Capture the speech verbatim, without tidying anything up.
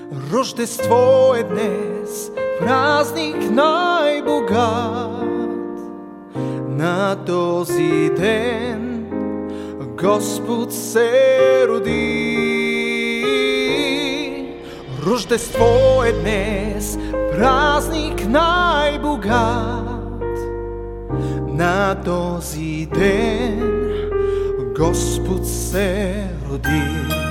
Рождество е днес, празник най-богат. На този ден Господ се роди. Рождество е днес, празник най-богат. На този ден Господ се роди.